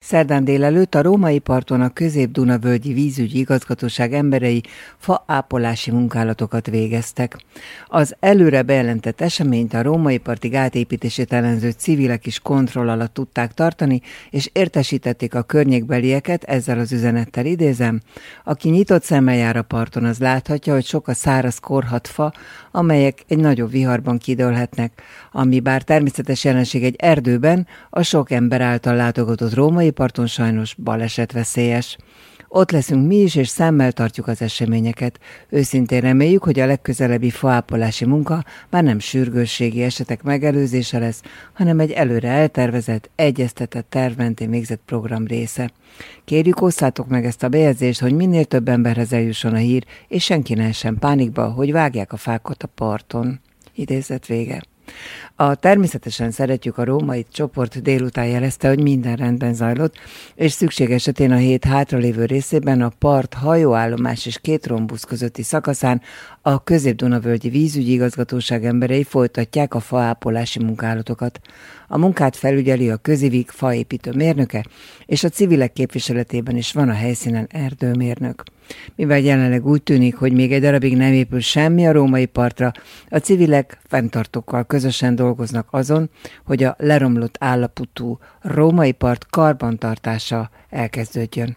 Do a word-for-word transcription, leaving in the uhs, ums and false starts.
Szerdán délelőtt a római parton a Közép-Duna-völgyi vízügyi igazgatóság emberei faápolási munkálatokat végeztek. Az előre bejelentett eseményt a római parti gátépítését ellenző civilek is kontroll alatt tudták tartani, és értesítették a környékbelieket ezzel az üzenettel, idézem: aki nyitott szemmel jár a parton, az láthatja, hogy sok a száraz korhadt fa, amelyek egy nagyobb viharban kidőlhetnek, ami bár természetes jelenség egy erdőben, a sok ember által látogatott római parton sajnos balesetveszélyes. Ott leszünk mi is, és szemmel tartjuk az eseményeket. Őszintén reméljük, hogy a legközelebbi faápolási munka már nem sürgősségi esetek megelőzése lesz, hanem egy előre eltervezett, egyeztetett terv mentén végzett program része. Kérjük, osszátok meg ezt a bejegyzést, hogy minél több emberhez eljusson a hír, és senki ne essen pánikba, hogy vágják a fákat a parton. Idézet vége. A Természetesen szeretjük a római csoport délután jelezte, hogy minden rendben zajlott, és szükség esetén a hét hátralévő részében a part hajóállomás és két rombusz közötti szakaszán a Közép-Duna-völgyi vízügyi igazgatóság emberei folytatják a faápolási munkálatokat. A munkát felügyeli a Közivig faépítő mérnöke, és a civilek képviseletében is van a helyszínen erdőmérnök. Mivel jelenleg úgy tűnik, hogy még egy darabig nem épül semmi a római partra, a civilek fenntartókkal közösen dolgoznak azon, hogy a leromlott állapotú római part karbantartása elkezdődjön.